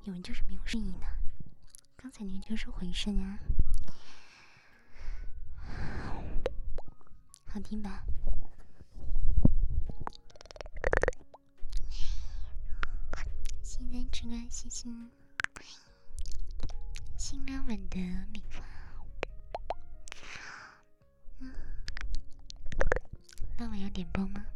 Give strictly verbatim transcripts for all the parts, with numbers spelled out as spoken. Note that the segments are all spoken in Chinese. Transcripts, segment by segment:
有人就是没有声音的，刚才那个就是回声啊，好听吧？现在吃个星星新拉稳的礼花，嗯，拉稳要点播吗？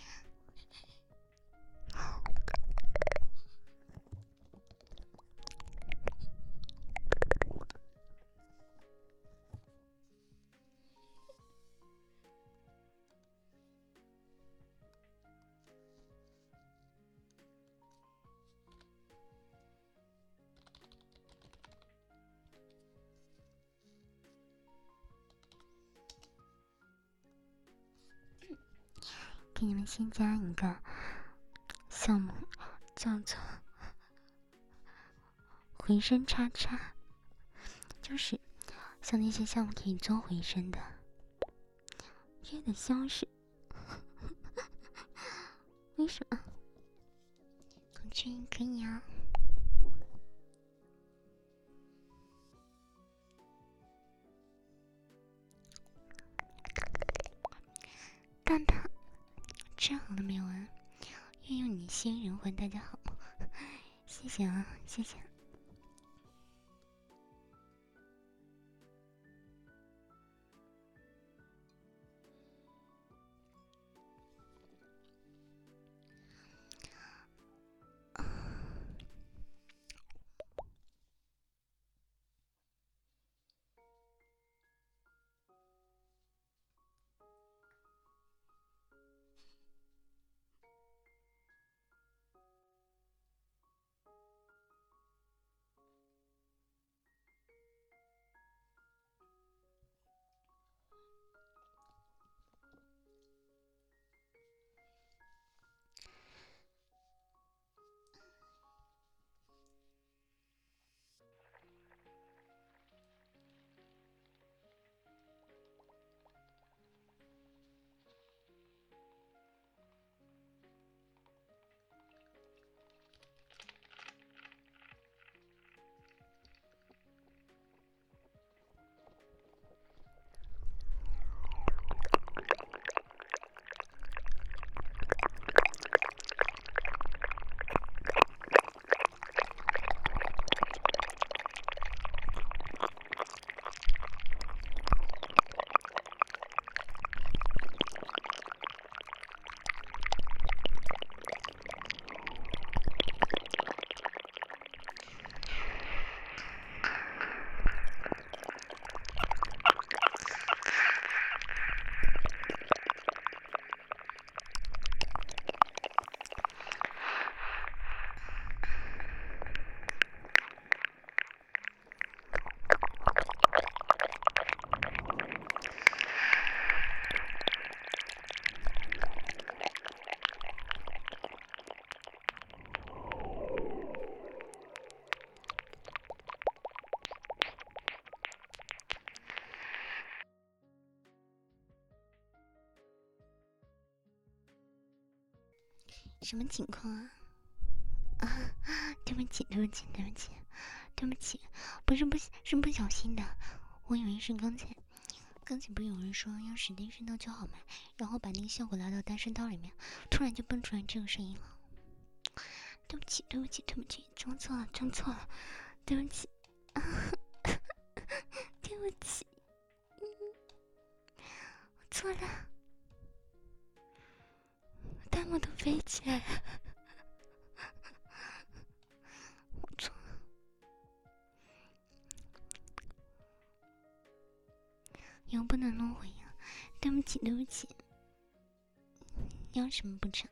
给你们新加一个项目，叫做回声叉叉，就是像那些项目可以做回声的，月的消失，为什么？孔雀可以啊。蛋挞吃好了没有啊？运用你的仙人魂，大家好，谢谢啊，谢谢。什么情况啊？啊，对不起，对不起，对不起，对不起，不是不是不小心的，我以为是刚才，刚才不是有人说要使单声道就好吗？然后把那个效果拉到单声道里面，突然就蹦出来这个声音了。对不起，对不起，对不起，装错了，装错了，对不起，啊、对不起，嗯，我错了，弹幕都飞起来了。我错了，以后不能弄回呀！对不起，对不起，要什么不成？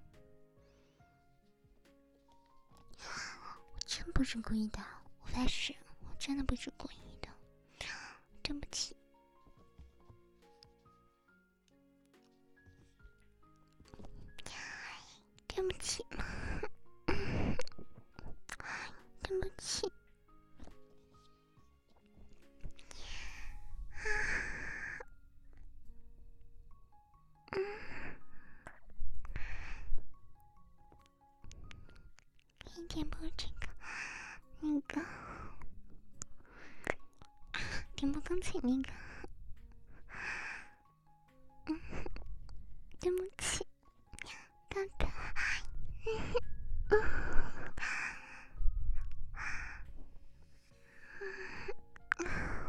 我真不是故意的，我发誓，我真的不是故意的，对不起。对不起，对不起。可以点播这个， 那个，点播刚才那个，嗯，对不起，爸爸，嗯嗯，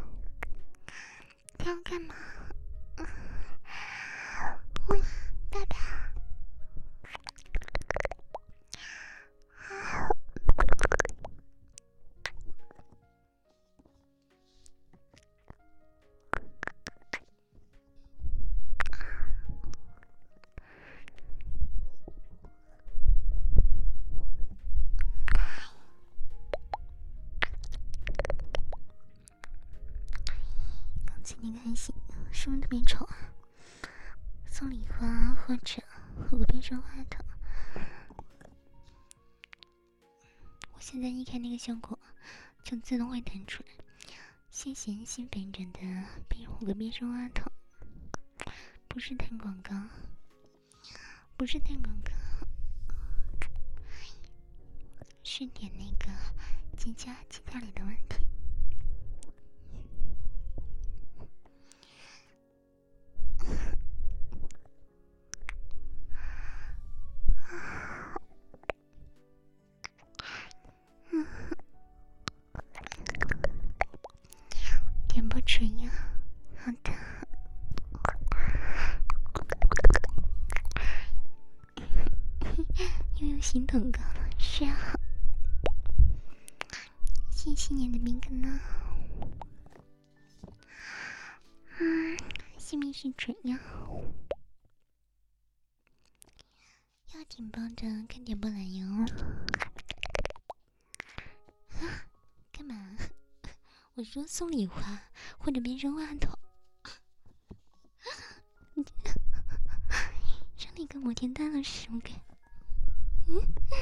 他要干嘛？我爸爸。刚才那个还行，是不是特别丑啊？送礼花或者和个变声话筒。我现在一开那个效果，就自动会弹出来。谢谢新粉着的变虎个变声话筒，不是弹广告，不是弹广告，是点那个机加机加里的问题。点播唇呀，好的。又有新广告了，是啊。谢谢你的冰哥呢。嗯，下面是唇呀。要点播的看点播来哟。啊，干嘛？我说送礼花或者变声话筒。让你个摩天大了什么鬼？嗯。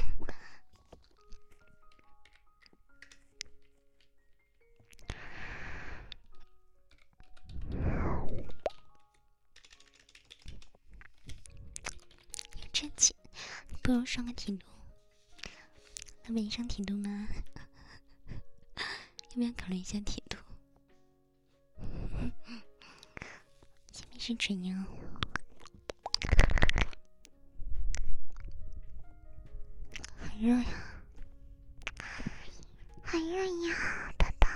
有这钱，不如上个体度。老板，你上体度吗？要不要考虑一下体度？下面是唇腰，很热呀，很热呀，宝宝。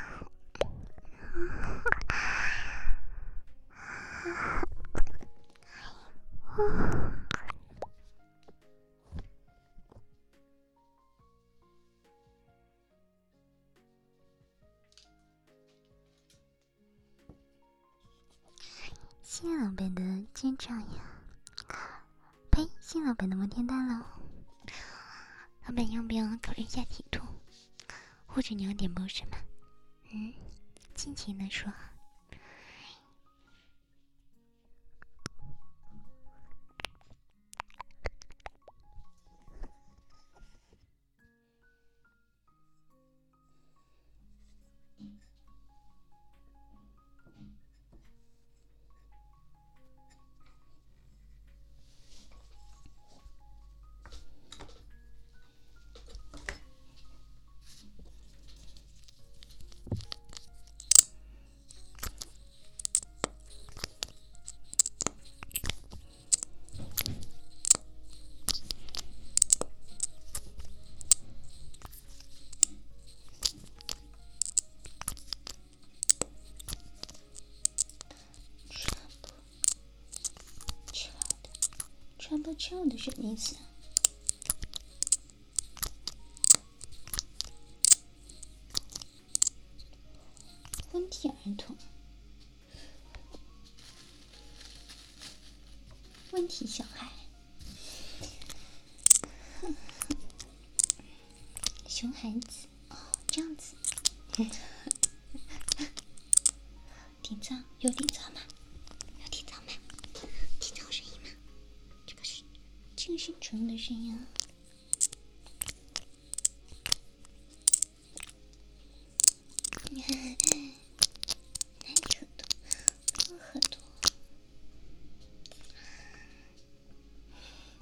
谢谢老板的介绍呀！呸！谢老板的摩天大楼。老板要不要考虑一下体度？或者你要点播什么？嗯，尽情的说。穿不翘的什么意思啊？问题儿童，问题小孩，熊孩子哦，这样子。体操有体操吗？有体操吗？体操声音吗？这个是，这个是纯的声音啊。哪里很多？很多。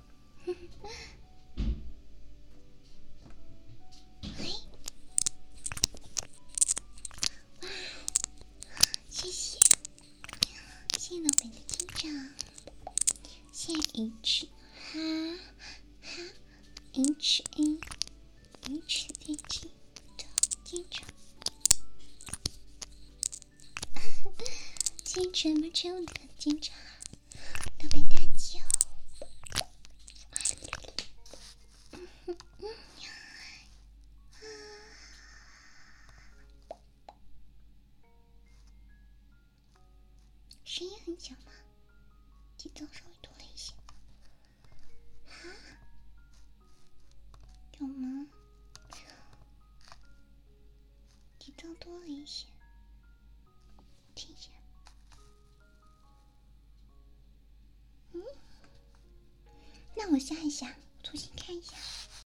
哎， H A H A G 的机场，记这么久的机场都被打救。声音很小吗？节奏稍微多了一些。啊？有吗？节奏多了一些。听一下。嗯？那我下一下，重新看一下。